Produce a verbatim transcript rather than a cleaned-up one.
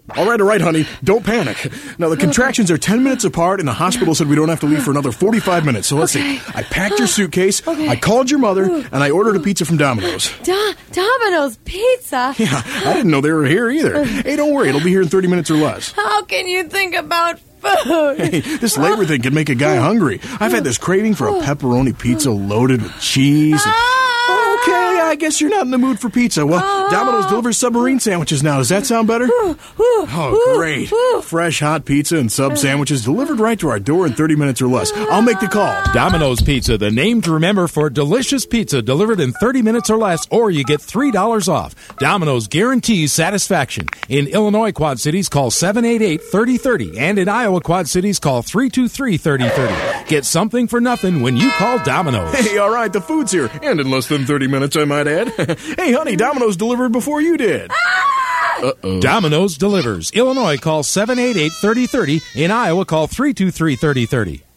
All right, all right, honey. Don't panic. Now, the contractions are ten minutes apart, and the hospital said we don't have to leave for another forty-five minutes. So let's Okay. see. I packed your suitcase, Okay. I called your mother, and I ordered a pizza from Domino's. Do- Domino's Pizza? Yeah, I didn't know they were here either. Hey, don't worry. It'll be here in thirty minutes or less. How can you think about food? Hey, this labor thing can make a guy hungry. I've had this craving for a pepperoni pizza loaded with cheese. And... Okay, I guess you're not in the mood for pizza. Well, Domino's delivers submarine sandwiches now. Does that sound better? Oh, great. Fresh, hot pizza and sub sandwiches delivered right to our door in thirty minutes or less. I'll make the call. Domino's Pizza, the name to remember for delicious pizza delivered in thirty minutes or less, or you get three dollars off. Domino's guarantees satisfaction. In Illinois Quad Cities, call seven eight eight, three oh three oh. And in Iowa Quad Cities, call three two three, three oh three oh. Get something for nothing when you call Domino's. Hey, all right, the food's here. And in less than thirty minutes, I might add. Hey, honey, Domino's delivered before you did. Uh-oh. Domino's delivers. Illinois, call seven eight eight, three oh three oh. In Iowa, call three two three, three oh three oh.